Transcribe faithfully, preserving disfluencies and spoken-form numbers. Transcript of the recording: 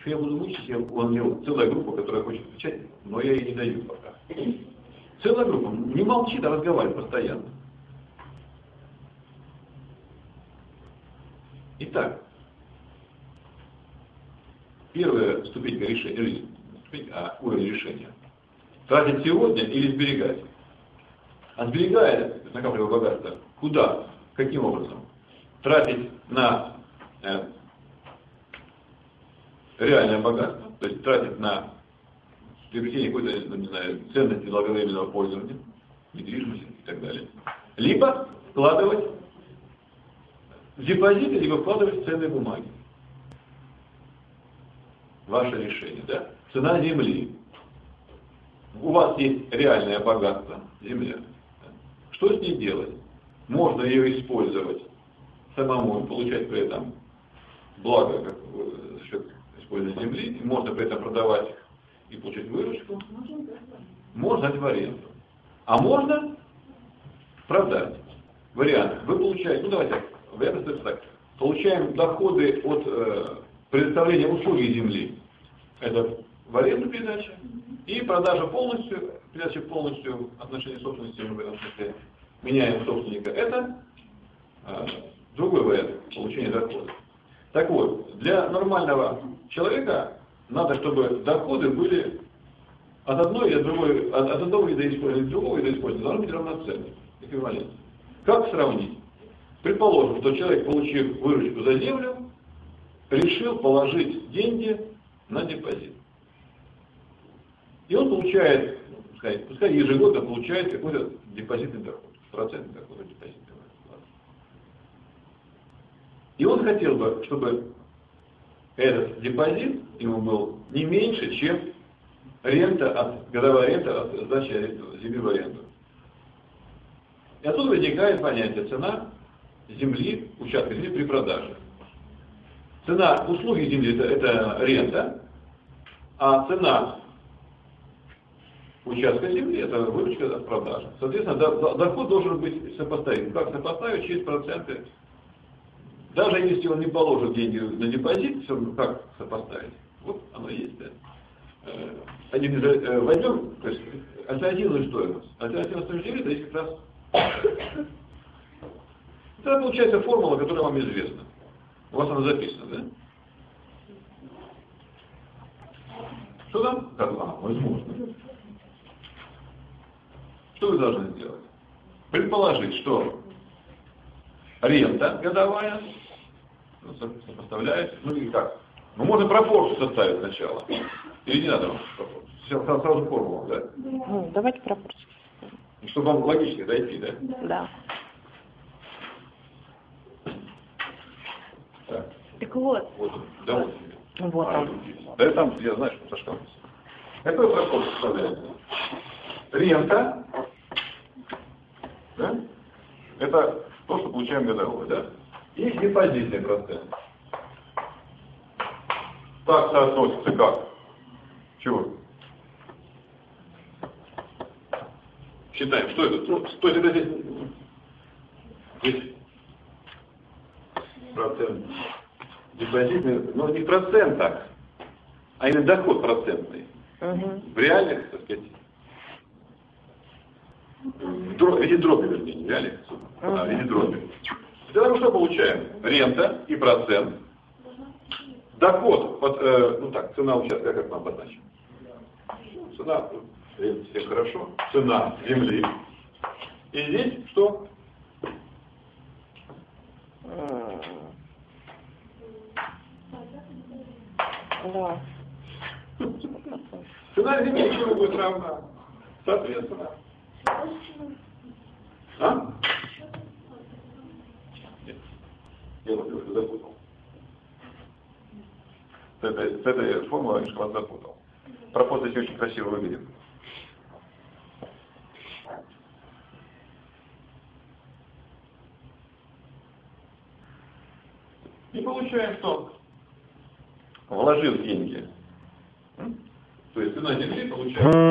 Что я буду мучить, я, у него целая группа, которая хочет отвечать, но я ей не даю пока. Целая группа, не молчит, а разговаривает постоянно. Итак, первая ступенька решения, или ступенька, а уровень решения. Тратить сегодня или сберегать? А сберегая, накапливая богатство, куда? Каким образом? Тратить на э, реальное богатство, то есть тратить на приобретение какой-то, ну, не знаю, ценности долговременного пользования, недвижимости и так далее. Либо вкладывать в депозиты, либо вкладывать в ценные бумаги. Ваше решение, да? Цена земли. У вас есть реальное богатство, земля. Что с ней делать? Можно ее использовать самому и получать при этом благо как, за счет использования земли. Можно при этом продавать и получать выручку. Можно дать в аренду. А можно продать. Вариант. Вы получаете, ну давайте, вариант так. Получаем доходы от э, предоставления услуги земли. Это в аренду передача. И продажа полностью, передача полностью отношения собственности, мы в этом смысле меняем собственника. Это э, другой вариант получения дохода. Так вот, для нормального человека надо, чтобы доходы были от одной и от другой, от, от одного вида использования, от другого вида использования, должны быть равноценны, эквивалентны. Как сравнить? Предположим, что человек, получив выручку за землю, решил положить деньги на депозит. И он получает, пускай, пускай ежегодно получает какой-то депозитный доход, процентный доход от депозитного вклада. И он хотел бы, чтобы этот депозит ему был не меньше, чем рента от, годовая рента от сдачи земли в аренду. И отсюда возникает понятие цена земли, участка земли при продаже. Цена услуги земли это, это рента, а цена участка земли это выручка от продажи. Соответственно, доход должен быть сопоставим. Как сопоставить? Через проценты. Даже если он не положит деньги на депозит, все равно как сопоставить? Вот оно есть. Да? Один из, возьмем, то есть альтернативную стоимость. Альтернативная стоимость земли это есть как раз. Это получается формула, которая вам известна. У вас она записана, да? Что там? Как вам? Возможно. Что вы должны сделать? Предположить, что рента годовая сопоставляет, ну и как? Ну можно пропорцию составить сначала. Или не надо вам пропорцию? Сейчас сразу формулу, да? Ну, давайте пропорцию. Чтобы вам логически дойти, да? Да. Так. Так вот. Вот, да, вот тебе. Вот а, он. Да, там, я знаю, что Сашка. Какой пропорцию составляется? Рента, да? Это то, что получаем годовой, да? И депозитный процент. Так соотносится как? Чего? Считаем, что это? Ну, то есть это здесь, здесь процент депозитный, но не процент так, а именно доход процентный. Угу. В реальных, так сказать, в виде дроби, вернее, не реальных, а в виде дроби. Тогда мы что получаем? Рента и процент. Доход, под, э, ну так, цена участка, как мы обозначим? Цена, рента всем хорошо, цена земли. И здесь что? Да. Цена земли чему будет равна? Соответственно. А? Нет. Я вот уже запутал. С этой, с этой формулой я немножко вас запутал. Пропорция здесь очень красиво выглядит. И получаем, что вложив деньги, то есть цена земли получаем